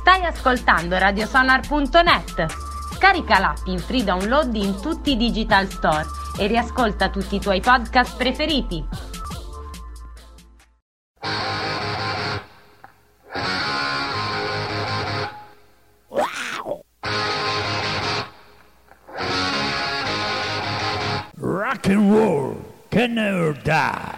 Stai ascoltando radiosonar.net. Scarica l'app in free download in tutti i digital store e riascolta tutti i tuoi podcast preferiti. Rock and roll can never die.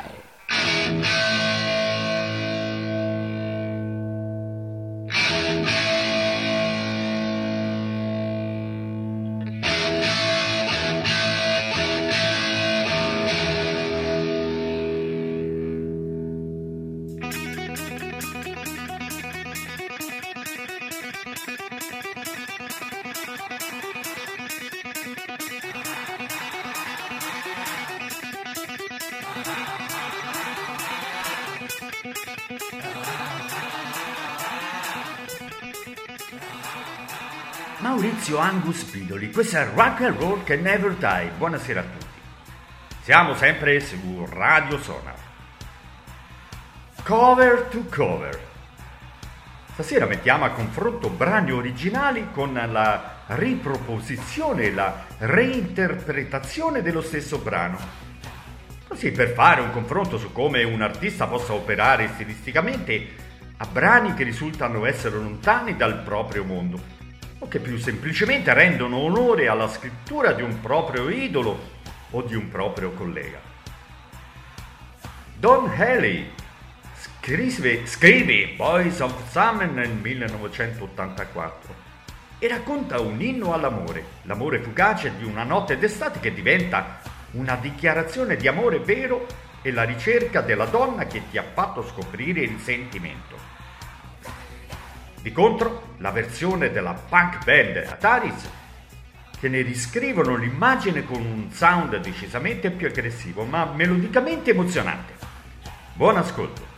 Maurizio Angus Pidoli, questo è Rock and Roll Can Never Die. Buonasera a tutti. Siamo sempre su Radio Sonar. Cover to cover. Stasera mettiamo a confronto brani originali con la riproposizione e la reinterpretazione dello stesso brano. Così per fare un confronto su come un artista possa operare stilisticamente a brani che risultano essere lontani dal proprio mondo, o che più semplicemente rendono onore alla scrittura di un proprio idolo o di un proprio collega. Don Henley scrive Boys of Summer nel 1984 e racconta un inno all'amore, l'amore fugace di una notte d'estate che diventa una dichiarazione di amore vero e la ricerca della donna che ti ha fatto scoprire il sentimento. Di contro, la versione della punk band Ataris, che ne riscrivono l'immagine con un sound decisamente più aggressivo, ma melodicamente emozionante. Buon ascolto.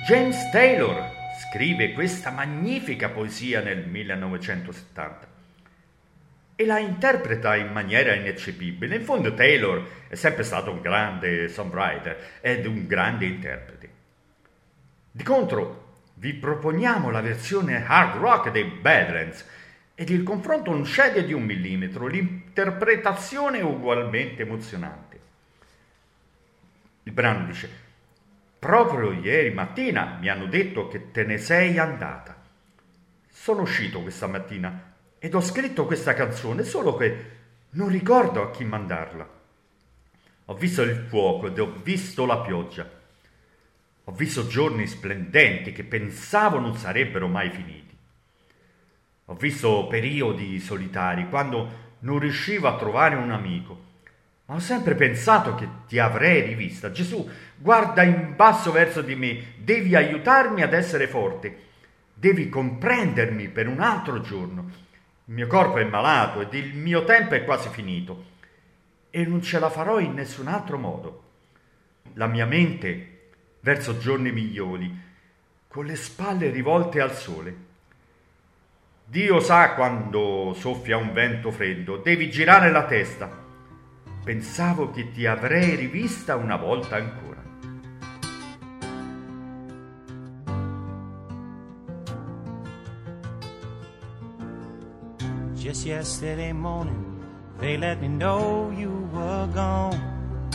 James Taylor scrive questa magnifica poesia nel 1970 e la interpreta in maniera ineccepibile. In fondo Taylor è sempre stato un grande songwriter ed un grande interprete. Di contro vi proponiamo la versione hard rock dei Badlands ed il confronto non scende di 1 millimetro, l'interpretazione è ugualmente emozionante. Il brano dice: proprio ieri mattina mi hanno detto che te ne sei andata. Sono uscito questa mattina ed ho scritto questa canzone, solo che non ricordo a chi mandarla. Ho visto il fuoco ed ho visto la pioggia. Ho visto giorni splendenti che pensavo non sarebbero mai finiti. Ho visto periodi solitari quando non riuscivo a trovare un amico. Ma ho sempre pensato che ti avrei rivista. Gesù, guarda in basso verso di me, devi aiutarmi ad essere forte. Devi comprendermi per un altro giorno. Il mio corpo è malato ed il mio tempo è quasi finito e non ce la farò in nessun altro modo. La mia mente verso giorni migliori, con le spalle rivolte al sole. Dio sa quando soffia un vento freddo, devi girare la testa. Pensavo che ti avrei rivista una volta ancora. Just yesterday morning, they let me know you were gone.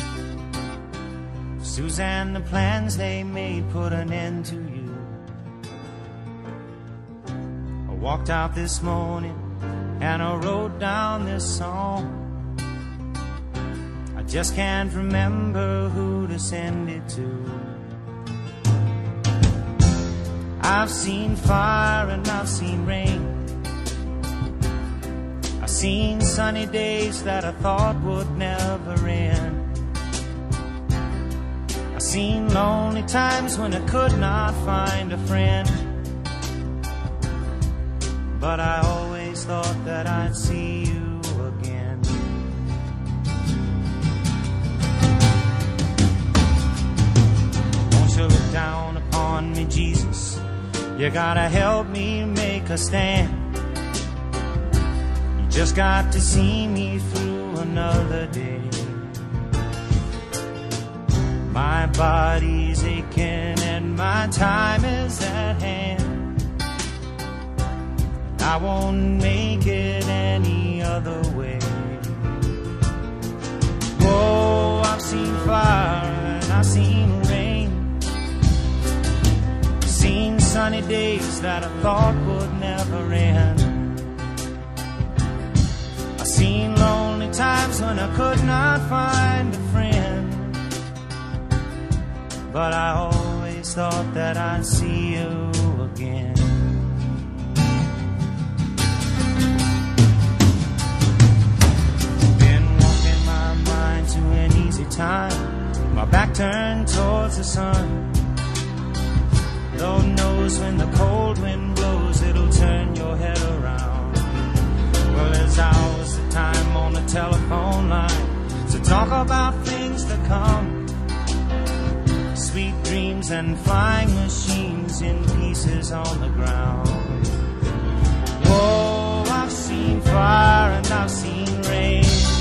Suzanne, the plans they made put an end to you. I walked out this morning and I wrote down this song. I just can't remember who to send it to. I've seen fire and I've seen rain. I've seen sunny days that I thought would never end. I've seen lonely times when I could not find a friend. But I always thought that I'd see you again. Won't you look down upon me, Jesus? You gotta help me make a stand. Just got to see me through another day. My body's aching and my time is at hand. I won't make it any other way. Whoa, I've seen fire and I've seen rain. I've seen sunny days that I thought would never end. Seen lonely times when I could not find a friend. But I always thought that I'd see you again. Been walking my mind to an easy time, my back turned towards the sun. Lord knows when the cold wind blows, it'll turn your head around. Well, there's hours of time on the telephone line to talk about things to come. Sweet dreams and flying machines in pieces on the ground. Whoa, I've seen fire and I've seen rain.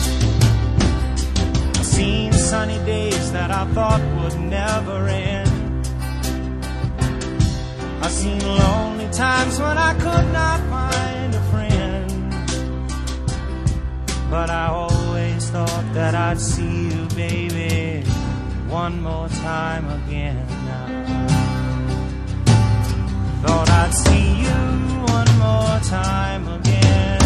I've seen sunny days that I thought would never end. I've seen lonely times when I could not find a friend. But I always thought that I'd see you, baby, one more time again now. Thought I'd see you one more time again.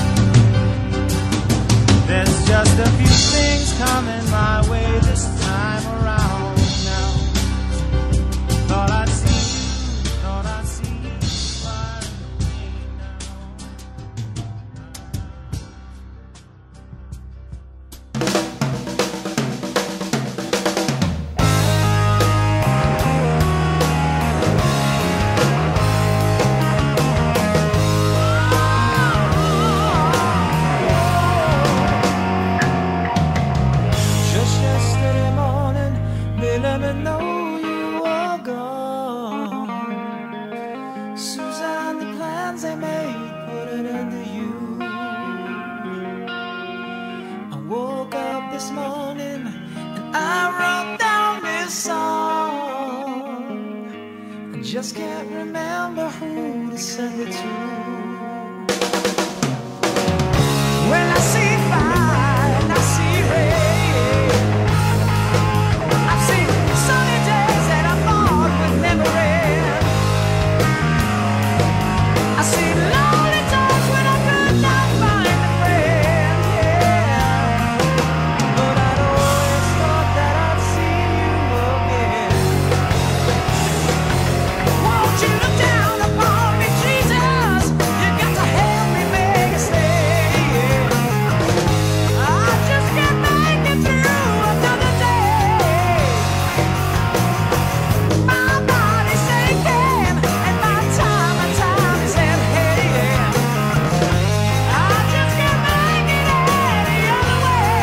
There's just a few things coming my way this time around now. Thought I'd see you, thought I'd see you right away now. Just yesterday morning, they let me know you are gone. be true. When I see fire and I see rain, I've seen sunny days that I thought would never end. I see lonely times when I could not find a friend, yeah. But I'd always thought that I'd see you again. Won't you look down upon me, Jesus? You got to help me make a stay. I just can't make it through another day. My body's aching and my time is at hand. I just can't make it any other way.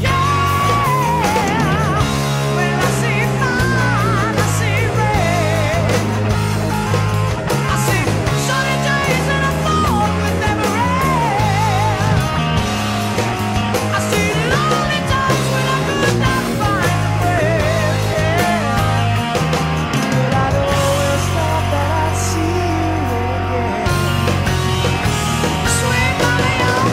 Yeah. When I see fire, I see rain. I see sunny days that I thought would never end. I see lonely times when I could not find a friend, yeah. But I'd always thought that I'd see you again. Sweet Molly,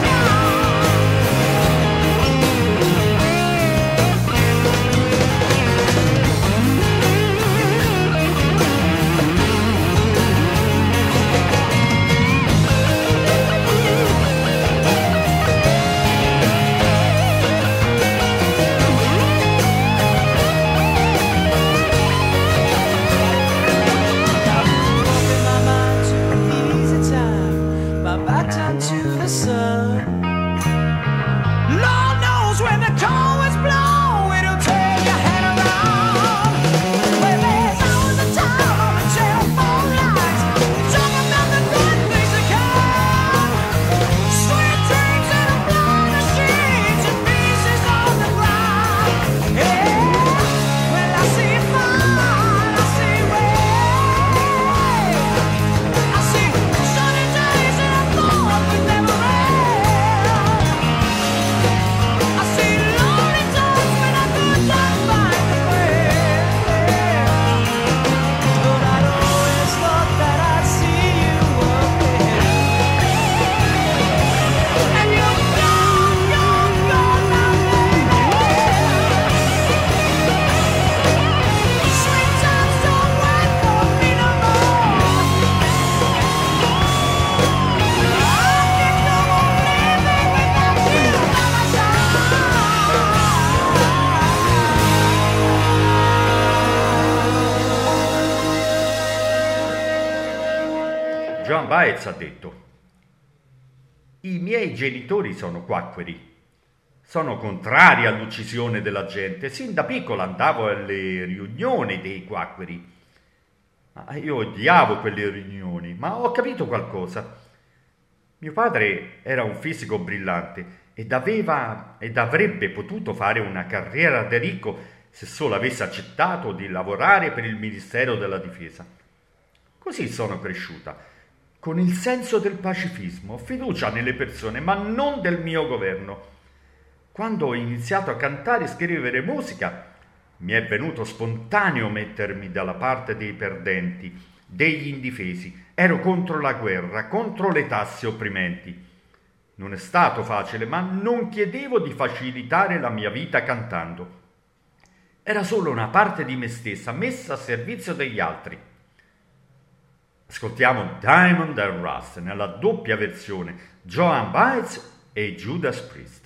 my mind to an easy time, my back turned to the sun. Lord knows when the cold winds blow, it'll turn your head around. When there's hours of time on the telephone lines, talk about the good things that come. Sweet dreams that are blown to sheets and pieces on the ground. Yeah, when I see fire, I see rain. I see sunny days that I thought would never end. I see lonely times when I could not find a friend. But I'd always thought that I'd see you again. And you're gone now, baby. Sweet times don't wait for me no more. I can no more living without you by my side. Joan Baez ha detto: i miei genitori sono quacqueri. Sono contrari all'uccisione della gente. Sin da piccolo andavo alle riunioni dei quacqueri. Io odiavo quelle riunioni, ma ho capito qualcosa. Mio padre era un fisico brillante ed avrebbe potuto fare una carriera da ricco se solo avesse accettato di lavorare per il Ministero della Difesa. Così sono cresciuta, con il senso del pacifismo, fiducia nelle persone, ma non del mio governo. Quando ho iniziato a cantare e scrivere musica, mi è venuto spontaneo mettermi dalla parte dei perdenti, degli indifesi. Ero contro la guerra, contro le tasse opprimenti. Non è stato facile, ma non chiedevo di facilitare la mia vita cantando. Era solo una parte di me stessa messa a servizio degli altri. Ascoltiamo Diamond and Rust nella doppia versione, Joan Baez e Judas Priest.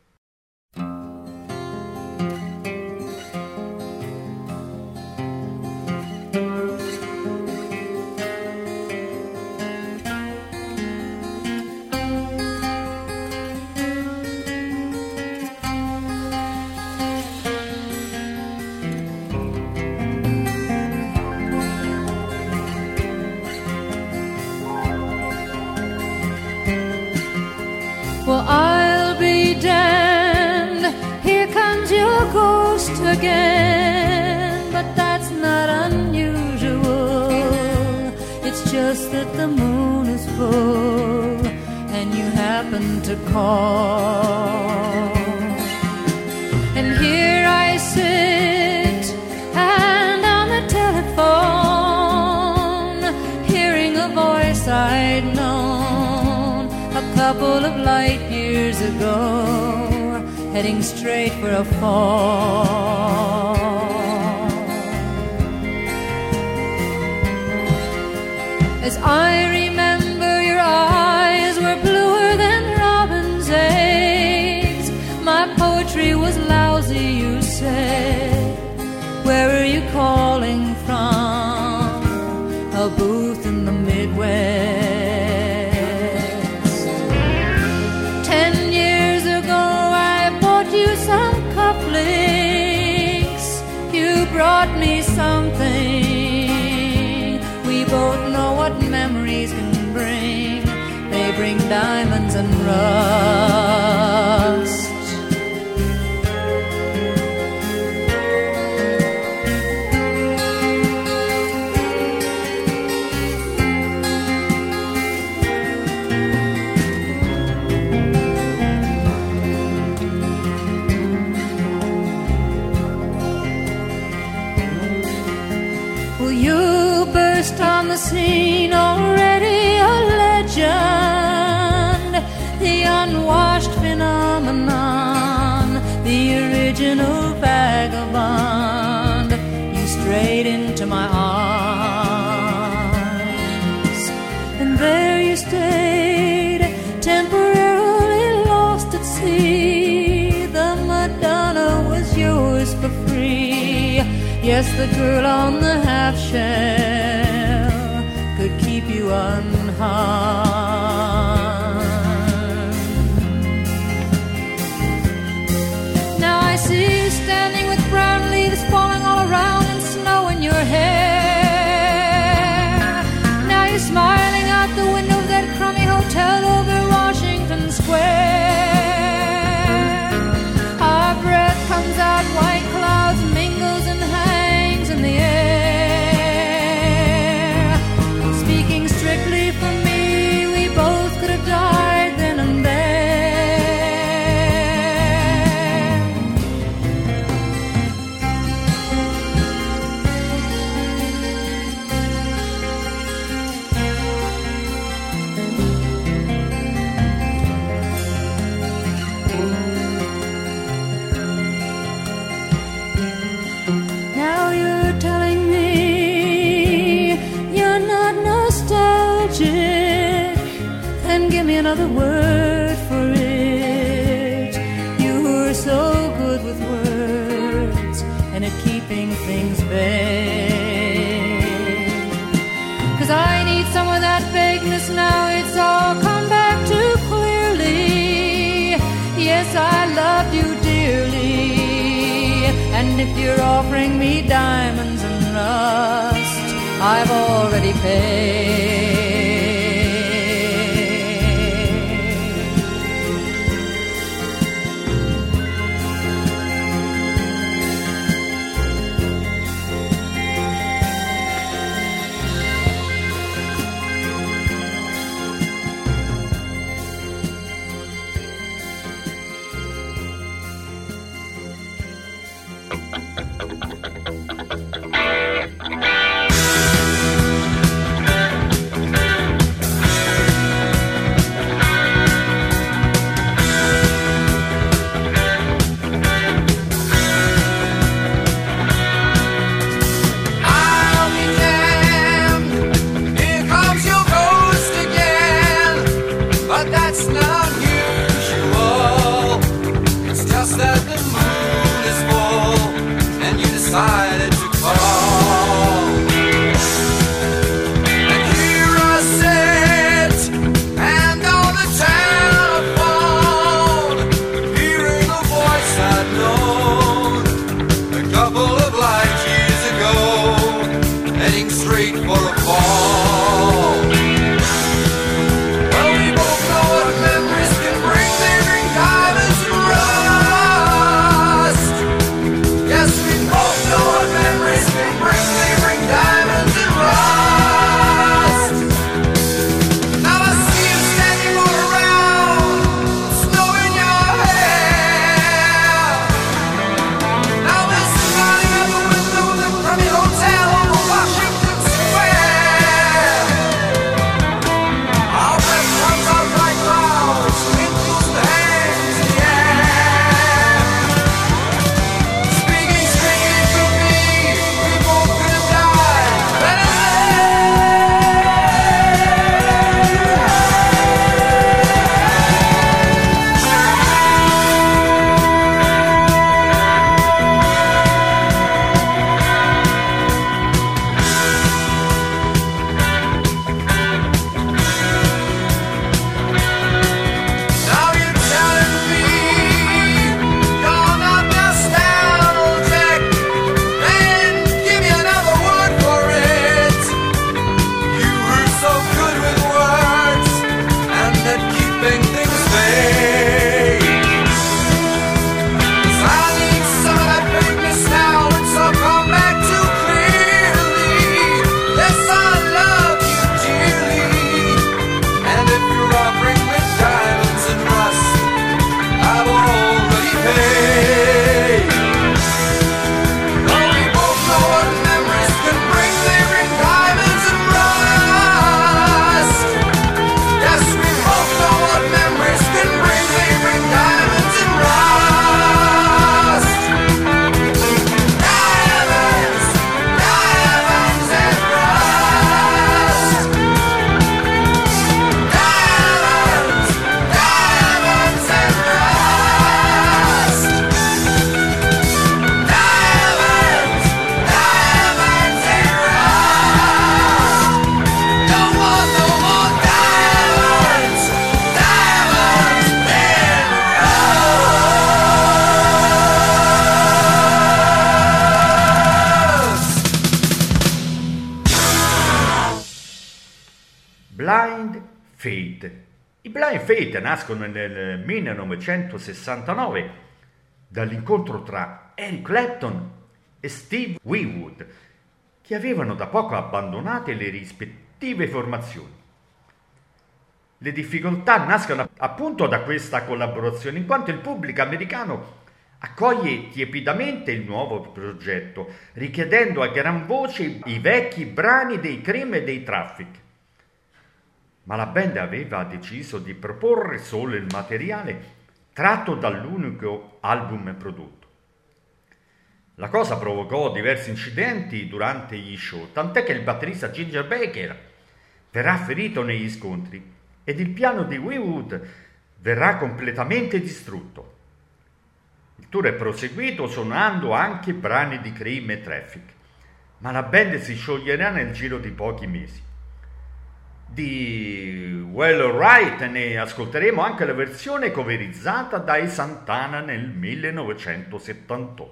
Well, I'll be damned, here comes your ghost again. But that's not unusual, it's just that the moon is full and you happen to call. And here I sit, and on the telephone, hearing a voice I'd couple of light years ago, heading straight for a fall. As I remember, your eyes were bluer than robin's eggs. My poetry was lousy, you said. Where are you calling from? A booth in the Midwest. 10 years ago I bought you some cufflinks. You brought me something. We both know what memories can bring. They bring diamonds and rust. On the scene, already a legend, the unwashed phenomenon, the original vagabond. You strayed into my arms, and there you stayed, temporarily lost at sea. The Madonna was yours for free. Yes, the girl on the half shell could keep you unharmed. Now I see you standing with brown leaves falling all around and snow in your hair. Now you're smiling out the window of that crummy hotel over Washington Square. Our breath comes out, white clouds mingles and hangs in the air. Strictly for me, we both could have died then and now you're telling me you're not nostalgic, then give me another word for it. You were so good with words and at keeping things vague. 'Cause I need some of that vagueness now. It's all come back too clearly. Yes, I loved you dearly, and if you're offering me diamonds and rust, I've already paid. That the moon is full and Blind Faith. I Blind Faith nascono nel 1969 dall'incontro tra Eric Clapton e Steve Winwood, che avevano da poco abbandonate le rispettive formazioni. Le difficoltà nascono appunto da questa collaborazione, in quanto il pubblico americano accoglie tiepidamente il nuovo progetto, richiedendo a gran voce i vecchi brani dei Cream e dei Traffic. Ma la band aveva deciso di proporre solo il materiale tratto dall'unico album prodotto. La cosa provocò diversi incidenti durante gli show, tant'è che il batterista Ginger Baker verrà ferito negli scontri ed il piano di Winwood verrà completamente distrutto. Il tour è proseguito suonando anche brani di Cream e Traffic, ma la band si scioglierà nel giro di pochi mesi. Di Well Alright ne ascolteremo anche la versione coverizzata dai Santana nel 1978.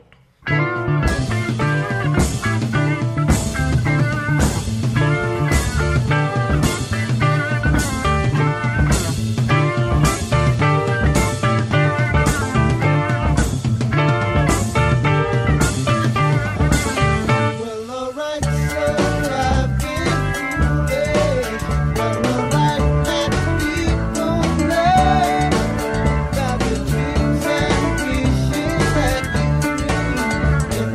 Got the dreams and visions that you dream.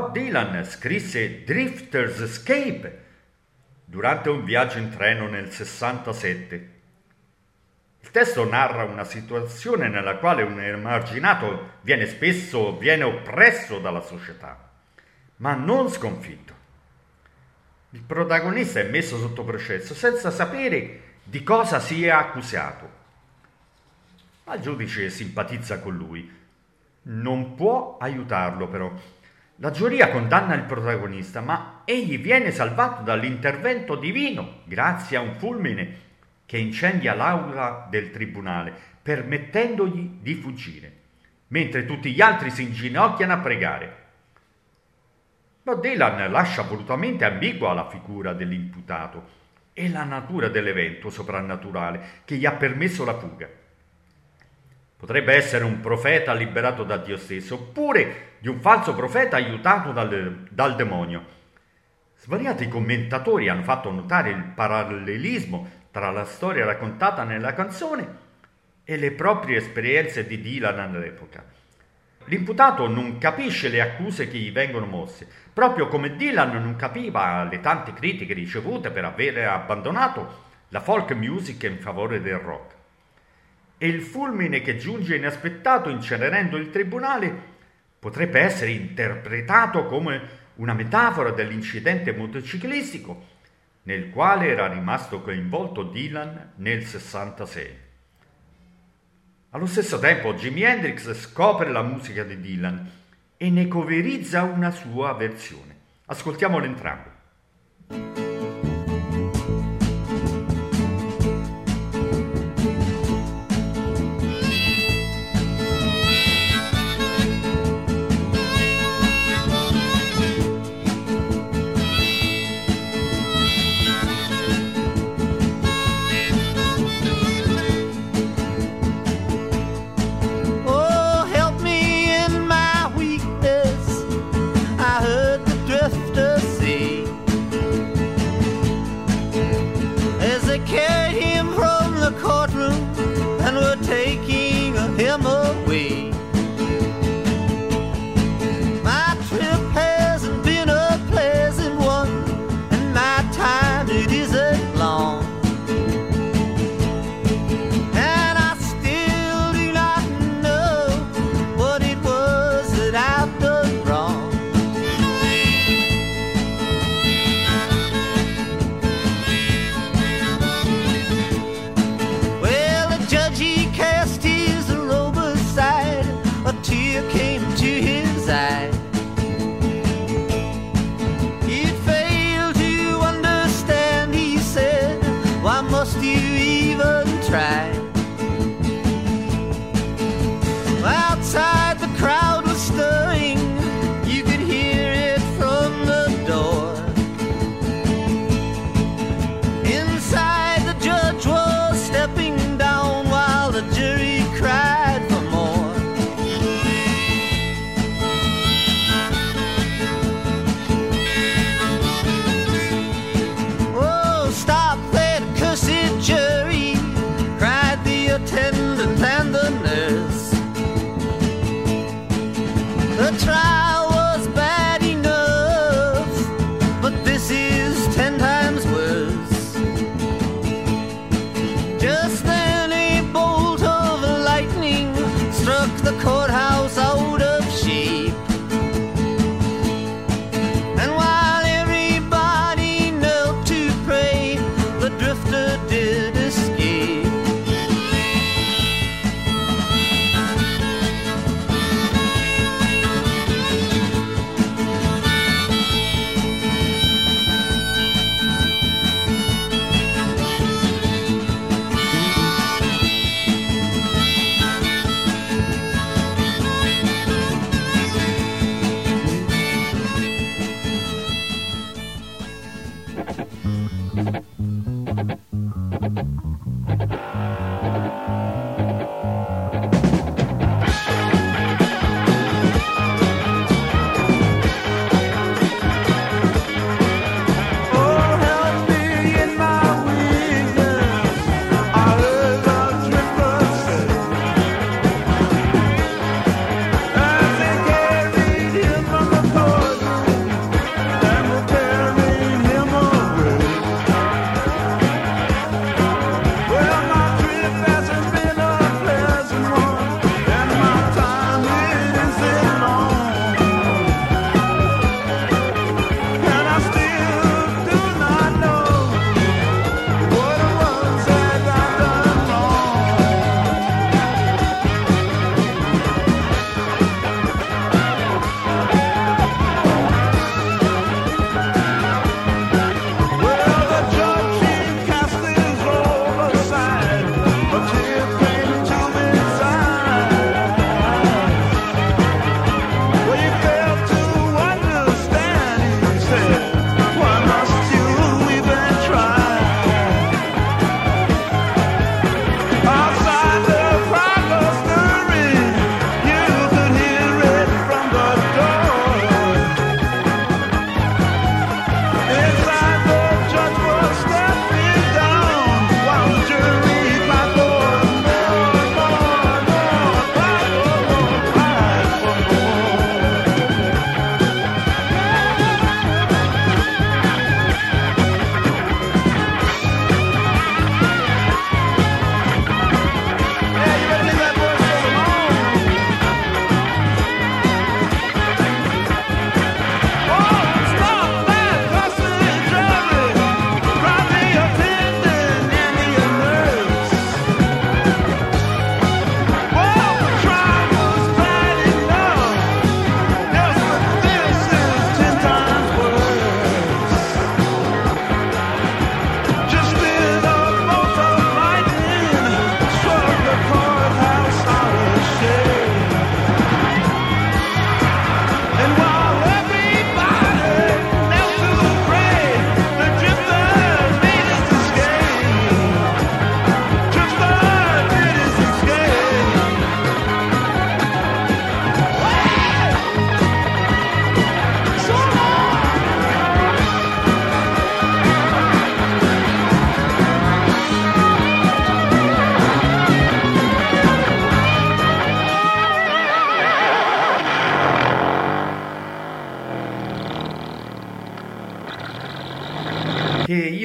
Bob Dylan scrisse Drifter's Escape durante un viaggio in treno nel 67. Il testo narra una situazione nella quale un emarginato viene oppresso dalla società, ma non sconfitto. Il protagonista è messo sotto processo senza sapere di cosa sia accusato. Ma il giudice simpatizza con lui. Non può aiutarlo però. La giuria condanna il protagonista, ma egli viene salvato dall'intervento divino grazie a un fulmine che incendia l'aula del tribunale, permettendogli di fuggire, mentre tutti gli altri si inginocchiano a pregare. Bob Dylan lascia volutamente ambigua la figura dell'imputato e la natura dell'evento soprannaturale che gli ha permesso la fuga. Potrebbe essere un profeta liberato da Dio stesso, oppure di un falso profeta aiutato dal demonio. Svariati commentatori hanno fatto notare il parallelismo tra la storia raccontata nella canzone e le proprie esperienze di Dylan all'epoca. L'imputato non capisce le accuse che gli vengono mosse, proprio come Dylan non capiva le tante critiche ricevute per aver abbandonato la folk music in favore del rock. E il fulmine che giunge inaspettato incenerendo il tribunale potrebbe essere interpretato come una metafora dell'incidente motociclistico nel quale era rimasto coinvolto Dylan nel 66. Allo stesso tempo Jimi Hendrix scopre la musica di Dylan e ne coverizza una sua versione. Ascoltiamolo entrambi.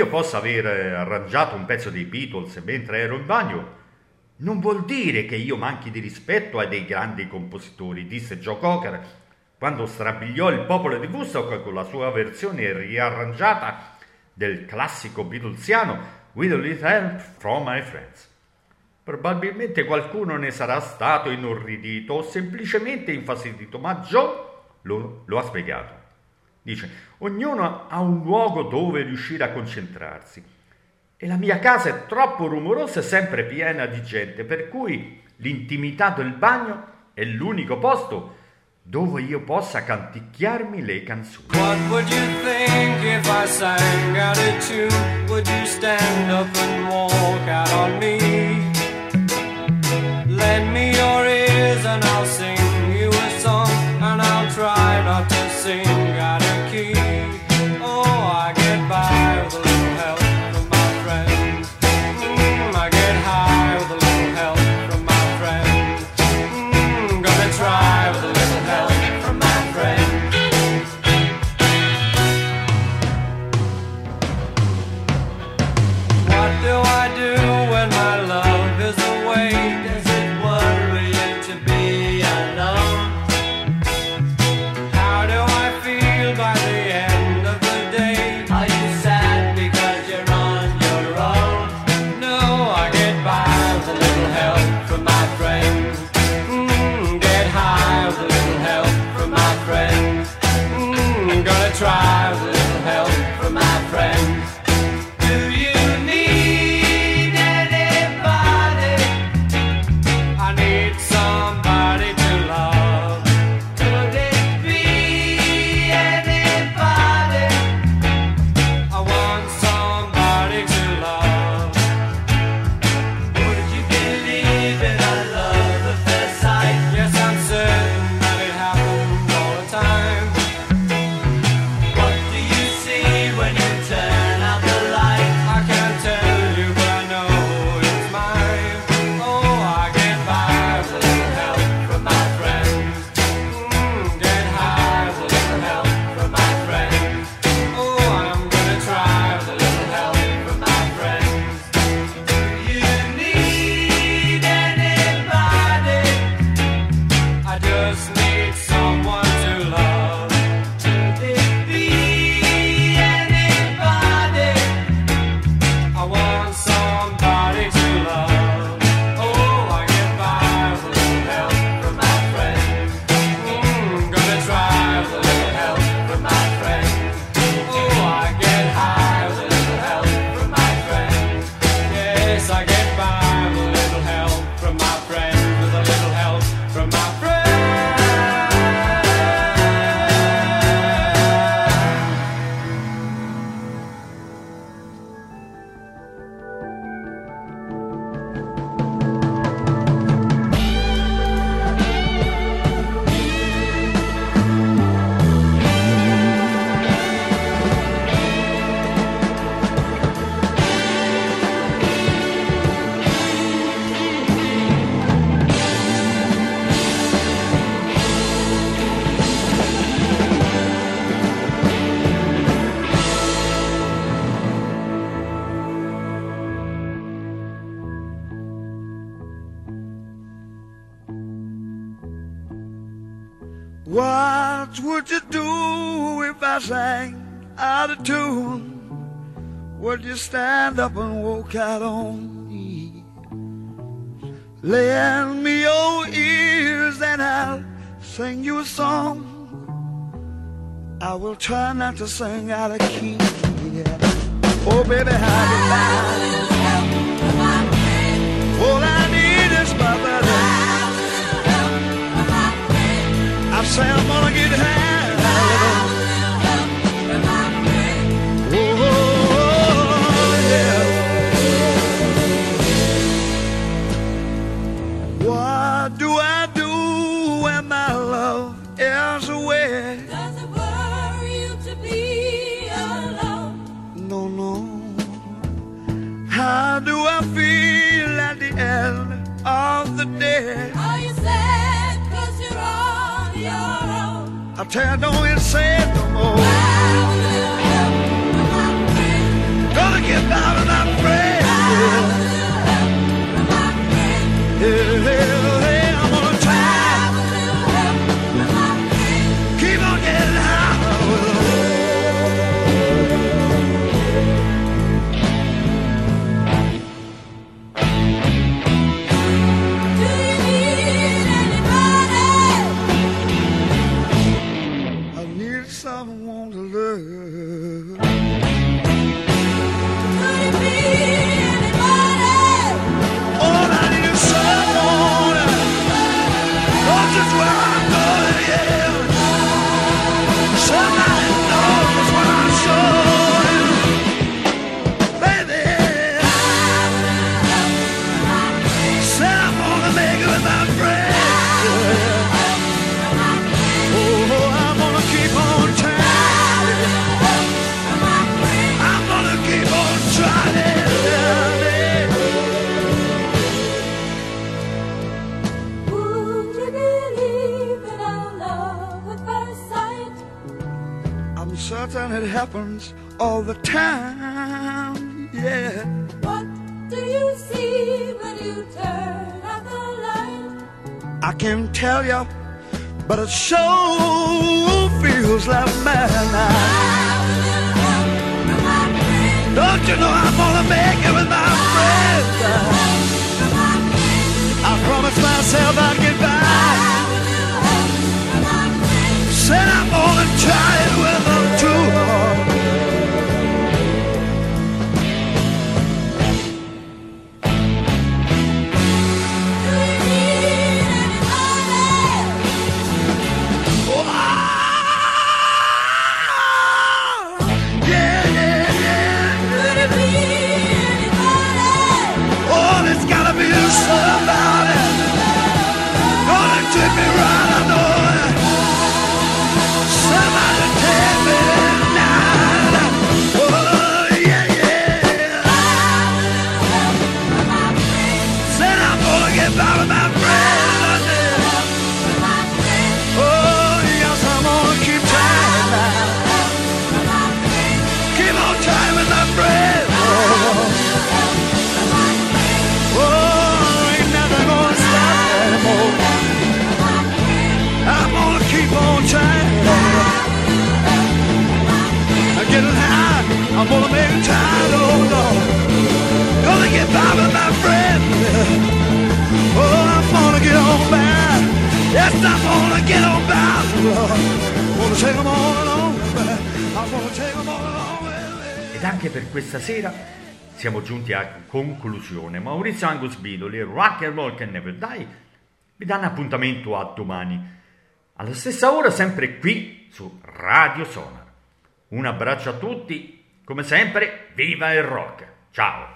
io possa aver arrangiato un pezzo dei Beatles mentre ero in bagno non vuol dire che io manchi di rispetto ai dei grandi compositori, disse Joe Cocker quando strabiliò il popolo di Woodstock con la sua versione riarrangiata del classico beatlesiano With a Little Help from My Friends. Probabilmente qualcuno ne sarà stato inorridito o semplicemente infastidito, ma Joe lo ha spiegato. Dice, ognuno ha un luogo dove riuscire a concentrarsi e la mia casa è troppo rumorosa e sempre piena di gente, per cui l'intimità del bagno è l'unico posto dove io possa canticchiarmi le canzoni. What would you think if I sang out a tune? Would you stand up and walk out on me? Lend me your ears and I'll sing you a song, and I'll try not to sing out of key. Oh, I get by with a little help from my friends. I get high with a little help from my friends. Gonna try with a little help from my friends. What do I do when my love is away? Does it worry you to be alone? How do I feel by the end of the day? Are you sad because you're on your own? No, I get by with a little help from my friends. Get high with a little help from my friends. Gonna try with a little help from my friends. Do you need anybody? I need somebody to love. Could it be anybody? I want somebody to love. Would you believe in a love at first sight? Yes, I'm certain that it happens all the time. What do you see when you turn out the light? I can't tell you, but I know it's mine. Oh, I get by with a little help from my friends. Get high with a little help from my friends. Oh, I'm gonna try with a little help from my friends. Do you need anybody? I just need someone to love. Could it be anybody? I want somebody to love. Oh, I get by with a little help from my friends. Gonna try with a little help from my friends. Oh, I get high with a little help from my friends. Yes, I get by with a little help from my friends. With a little help from my friends. What would you do if I sang out of tune? Would you stand up and walk out on me? Lend me your ears and I'll sing you a song. I will try not to sing out of key. Yeah. Oh, baby, how do I? All I need is my brother. I say I'm gonna get high. Oh, yeah. What do I do when my love is away? Does it worry you to be alone? No, no. How do I feel at the end of the day? Are you sad 'cause you're on your own? I tell you, don't even say it no more. I will help my friend. Gonna get by without friends. I'm gonna try. Keep on getting high. Do you need anybody? I need someone to love. Could it be anybody? All I need is someone. Knows just where I'm going, yeah. Somebody knows what I'm showing. Baby, said I'm gonna make it with my friends. Oh, I'm gonna keep on trying. I'm gonna keep on trying. Would you believe in our love at first sight? I'm certain it happens all the time, yeah. What do you see when you turn out the light? I can't tell you, but it sure feels like madness. Don't you know I'm gonna make it with my friends? I promised myself I'd get by. Said I'm gonna try it with them too. Somebody gonna take me right, I know it. Somebody take me tonight. Oh, yeah, yeah. Said I'm gonna get by with my friends. Oh, yes, I'm gonna keep trying now. Keep on trying with my friends. I'm gonna keep on trying. I'm getting high. I'm gonna make it tired. Oh no, gonna get by with my friend. Oh, I'm gonna get on by. Yes, I'm gonna get on by. Gonna take them all along. I'm gonna take them all along with me. Ed anche per questa sera siamo giunti a conclusione. Maurizio Angus Bidoli, Rock and Roll Can Never Die, vi danno appuntamento a domani alla stessa ora, sempre qui su Radio Sonar. Un abbraccio a tutti, come sempre, viva il rock! Ciao!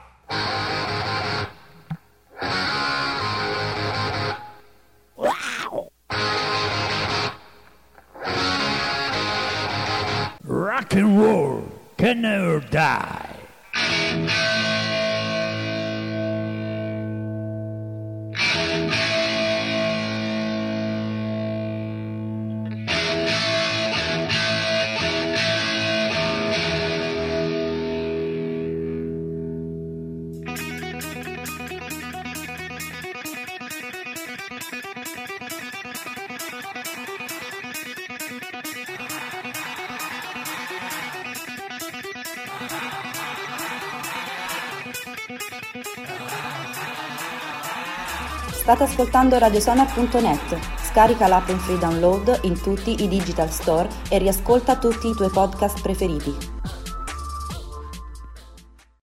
Rock and roll can never die. State ascoltando radiosonar.net. Scarica l'app in free download in tutti i digital store e riascolta tutti i tuoi podcast preferiti.